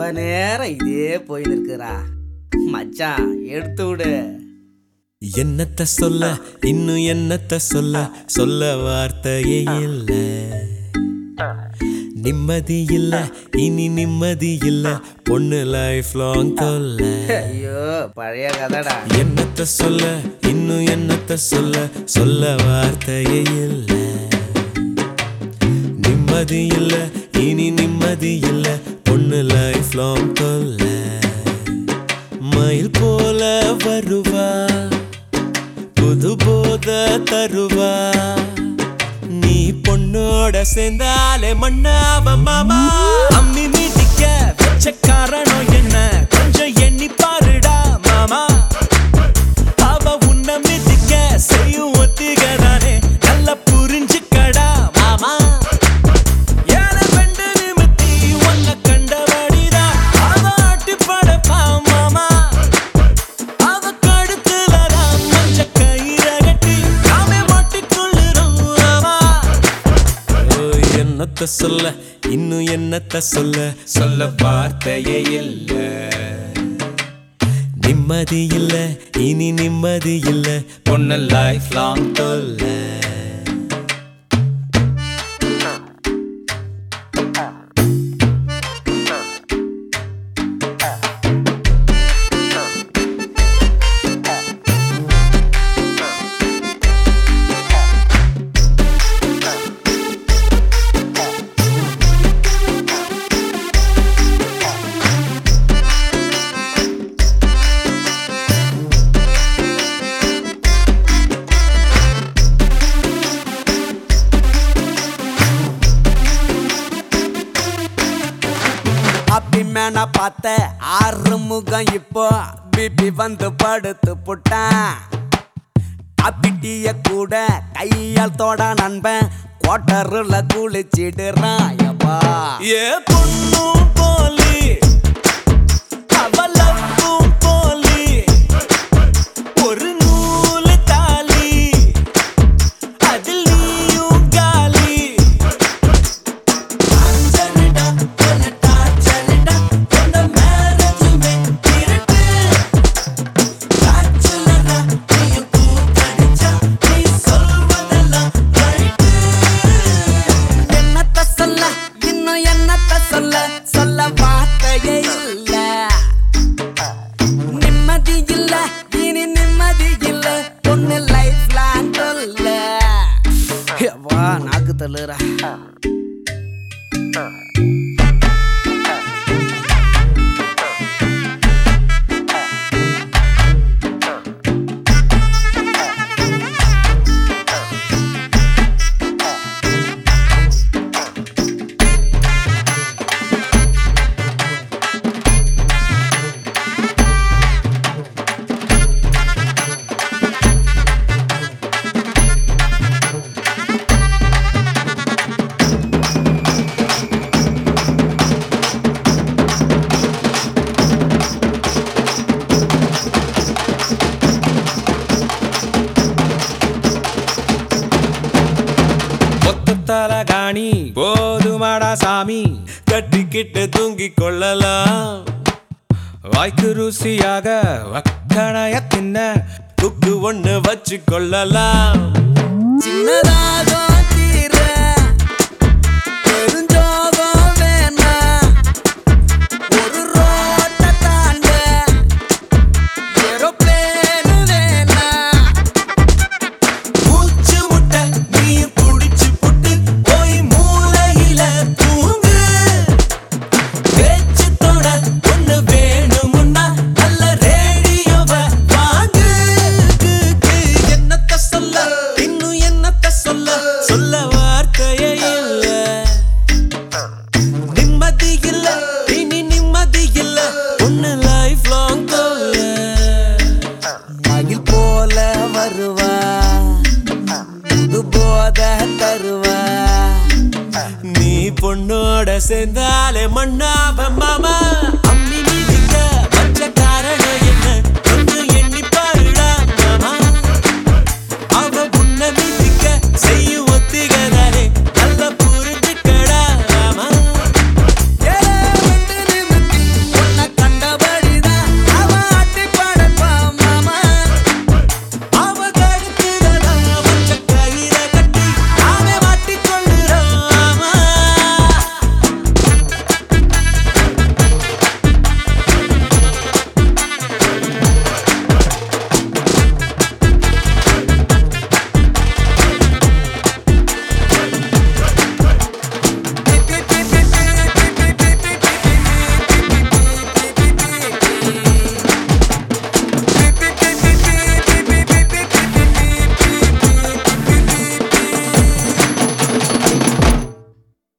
ரொம்ப நேரம் இதே போயின்னு இருக்குறா. மச்சான் எடுத்து விடு. என்னத்த சொல்ல இன்னும் என்னத்த சொல்ல சொல்ல வார்த்தையே இல்ல. நிம்மதி இல்ல இனி நிம்மதி இல்ல பொண்ணு லைஃப் லாங் தொல்ல. ஐயோ பழைய கதைடா. என்னத்த சொல்ல இன்னும் என்னத்த சொல்ல சொல்ல வார்த்தையே இல்ல. நிம்மதி இல்ல இனி நிம்மதி இல்ல பொண்ணு லைஃப் லாங் தொல்ல. மயில் போல வருவா புது போத தருவா. நீ பொண்ணோட சேர்ந்தாலே மண்ணாவ மாமா. அம்மி மீட்டிக்க வச்ச காரணம் என்ன கொஞ்சம் எண்ணி பாருடா மாமா. அவ உன்ன மீட்டிக்க செய்யும் ஒத்திகதானே நல்லா புரிஞ்சுக்கடா மாமா. ஏன வெண்டு நிமித்தி ஒன்ன கண்டபடிடா அவ ஆட்டி படப்பா மாமா. அவ கடுத்துலதான் மஞ்ச கயிற கட்டி நாமே மாட்டிக்கொள்ளுறோம் மாமா. என்னத்த சொல்ல இன்னும் என்னத்த சொல்ல சொல்ல வார்த்தையே இல்ல. நிம்மதி இல்ல இனி நிம்மதி இல்ல பொண்ணு லைஃப் லாங் தொல்ல. அப்பி மேன பார்த்த ஆறு முகம் இப்போ பிபி வந்து படுத்து புட்டான். அப்பிட்டிய கூட கையால் தோட நண்பன் கோட்டருல குளிச்சிடுறான். யப்பா ஏ பொண்ணும் போலி அவளப்பும் போலி ஒரு நூலு தாலி அதில் நீயும் காலி. என்னத்த சொல்ல இன்னும் என்னத்த சொல்ல சொல்ல வார்த்தையே இல்ல. நிம்மதி இல்ல இனி நிம்மதி இல்ல பொண்ணு லைஃப் லாங் தொல்ல. வா நாக்கு தள்ளுறா. தலகாணி போதுமாடா சாமி கட்டிக்கிட்டு தூங்கிக் கொள்ளலாம். வாய்க்கு ருசியாக வக்கணைய தின்ன குக்கு ஒண்ணு வச்சு கொள்ளலாம். சின்னதாகும் தீர பெருஞ்சோகம் வேணா ஒரு ரோட்ட தாண்ட ஏரோப்ளேனு வேணா. மூச்சு முட்டை நீர் குடிச்சு புட்டு போய் மூலையில தூங்கு. பேச்சு தோட ஒண்ணு வேணுமுன்னா நல்ல ரேடியோவ வாங்கு. என்னத்த சொல்ல இன்னும் என்னத்த சொல்ல சொல்ல வார்த்தையே இல்ல. நிம்மதி இல்ல இனி நிம்மதி இல்ல பொண்ணு லைஃப் லாங் தொல்ல. மயில் போல வருவா புது போத தருவா. நீ பொண்ணோட சேர்ந்தாலே மண்ணாவ மாமா.